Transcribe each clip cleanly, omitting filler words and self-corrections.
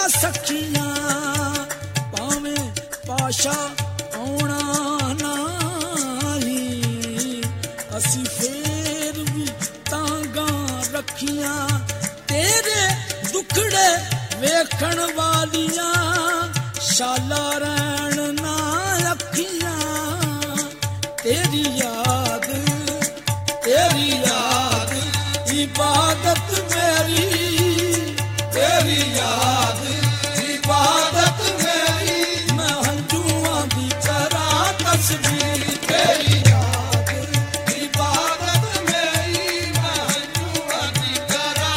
जा सखियां भावें पाशा आउणा नाही असी फेर भी तांगा रखियां तेरे दुखड़े वेखण वालियां शाला रहण ना अखियां तेरी याद इबादत मेरी तेरी याद इबादत मेरी मैं हंजुआं दी करा तस्बीह तेरी याद इबादत मेरी मैं हंजुआं दी करा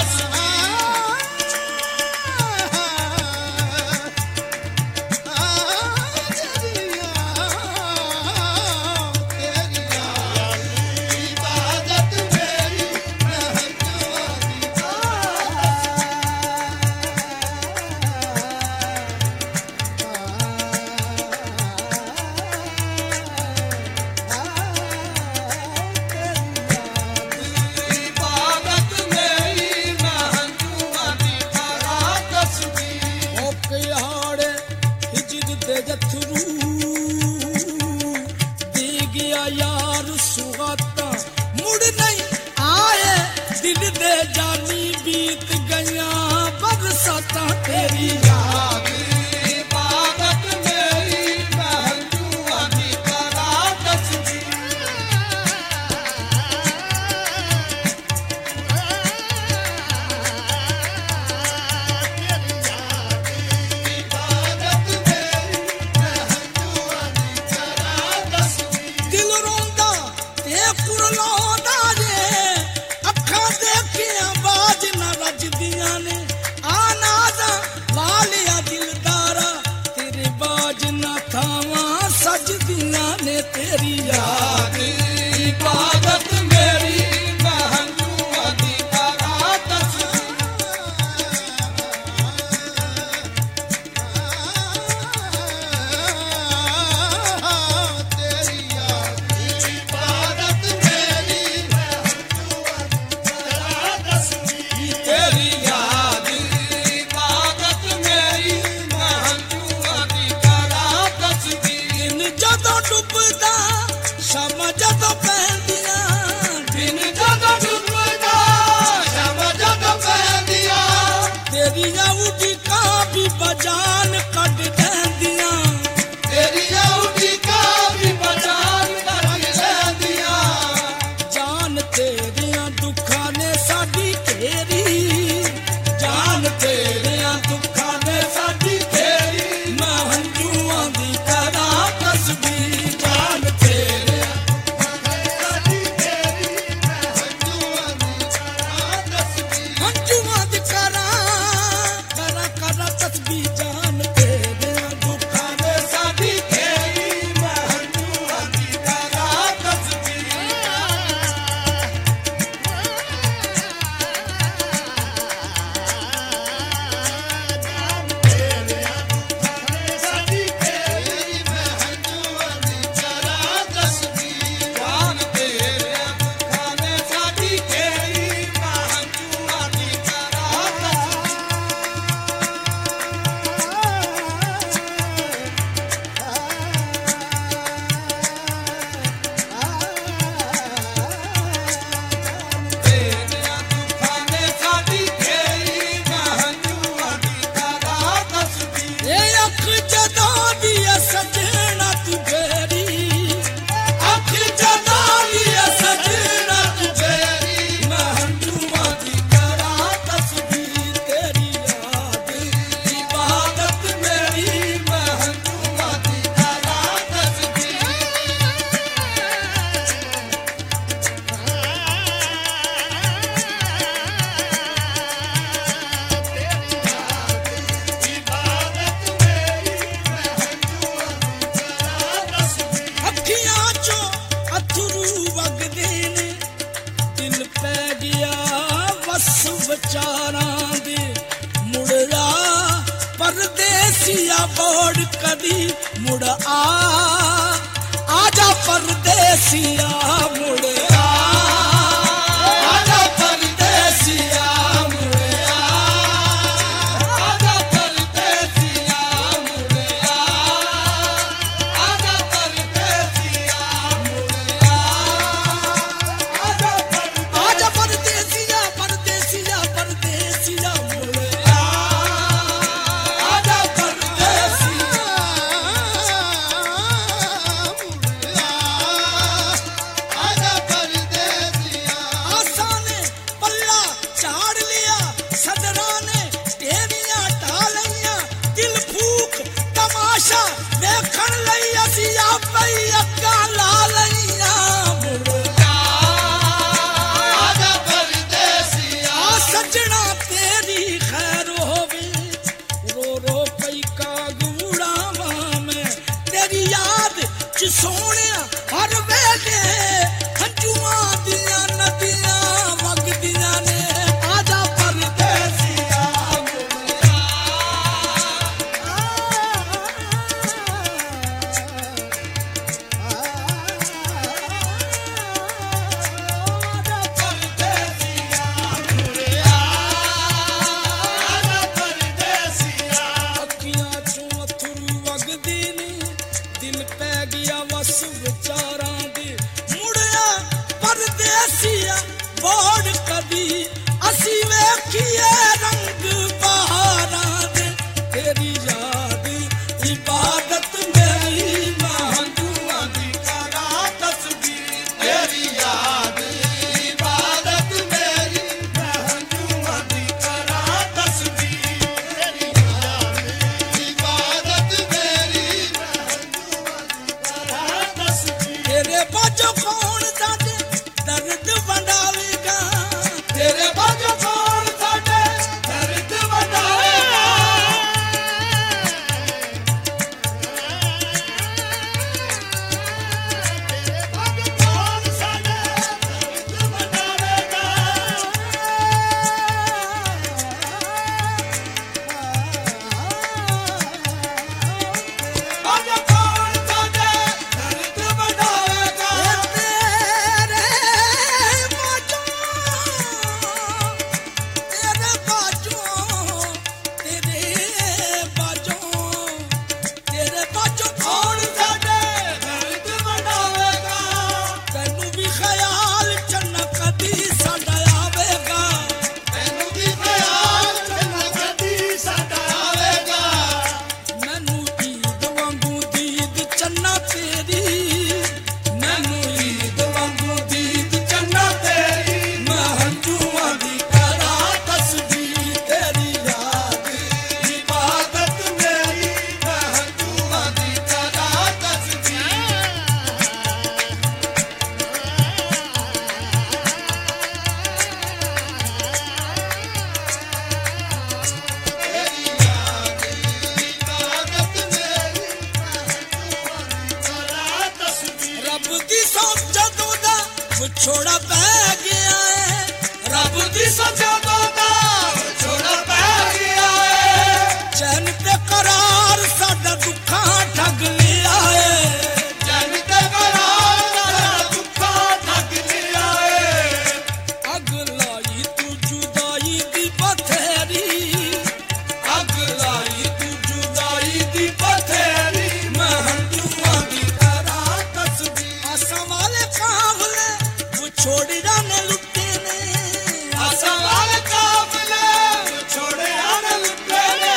तेरी याद इबादत मेरी मैं हंजुआं दी करा तस्बीह इबादत मेरी मैं हंजुआं दी करा तस्बीह दिल रोंदा ते कुरलांदा जे अखां देखियां बाज ना रजदियां ने लालिया दिलदारा तेरे बाज ना थावा सजदियां ने तेरी याद इबादत मेरी मैं हंजुआं दी करा तस्बीह तेरी याद इबादत मेरी मैं हंजुआं दी करा तस्बीह तेरी याद डुबदा शाम जदों पैंदियां दिन जदों डुबदा शाम जदों पैंदियां तेरियां उड़ीकां भी बजान कढ देंदियां तेरियां उड़ीकां भी बजान कढ देंदियां जान तेरियां दुखां ने साडी घेरी जान तेरियां दुखां ने साडी घेरी मैं हंजुआं दी करा तस्बीह विचारां दे मुड़या परदेसिया बोड़ कदी मुड़ आजा परदेसिया मुड़ आजा परदेसिया मुड़ आजा छोड़ा पै गया है रब दी सजादा दा छोड़ा पै गया है चैन ते करार साडा दुखा ठग लिया है चैन ते करार साडा दुखा ठग लिया है अग लाई तू जुदाई दी बथेरी अग लाई तू जुदाई दी बथेरी मैं हंजुआ दी तरह तस्वीर आसा वाले काबले वो छोड़ी जाने लुटे ने आसा वाले काबले वो छोड़े आने लुटे ने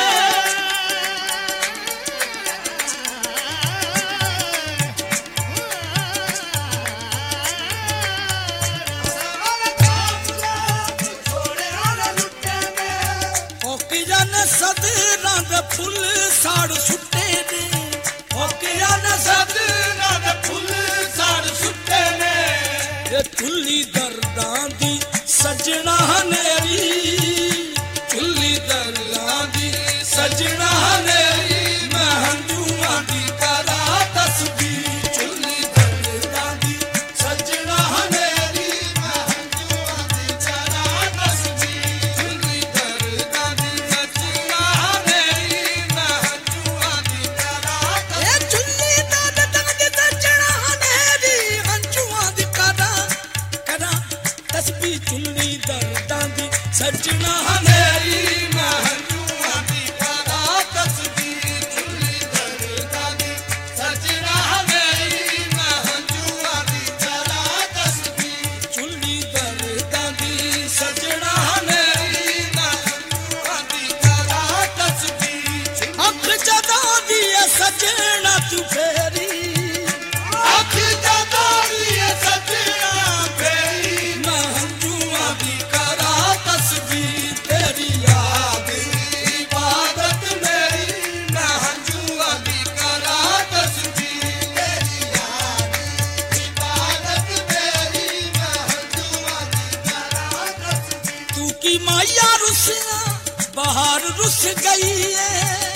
आसा वाले काबले वो छोड़े आने लुटे ने ओकी जाने सदरां दे फुल साड़ सुट्टे ने ओकिया न सदना दे फुल साड़ सुट्टे ने ये चुल्ली दर्दां दी सजना हनेरी चुल्ली दर्दां दी सजना हनेरी मैं हंजुआ दी तरह तस्वीर चुल्ली दर्दां दी सजना हनेरी मैं हंजुआ दी तरह तस्वीर चुल्ली दर्दां दी सजना हनेरी मैं हंजुआ दी तरह ये चुल्ली दर्दां दी सजना हनेरी हंजुआ दी करा तस्बीह चुल्ली दर्दां दी सजना हनेरी मैं हंजुआ दी तरह तस्वीर चुल्ली दर्दां दी सजना हनेरी मैं हंजुआ दी तरह तस्वीर चुल्ली दर्दां दी सजना हनेरी मैं हंजुआ दी तरह तस्वीर अख जदा दी सजना तू फेरी अख जदा दी सजना फेरी मैं हंजुआ दी तरह तस्वीर तेरी याद इबादत मेरी मैं हंजुआ दी तरह तस्वीर तेरी याद इबादत मेरी मैं हंजुआ दी तरह तस्वीर तू की माया रुसिया बाहर रुस गई है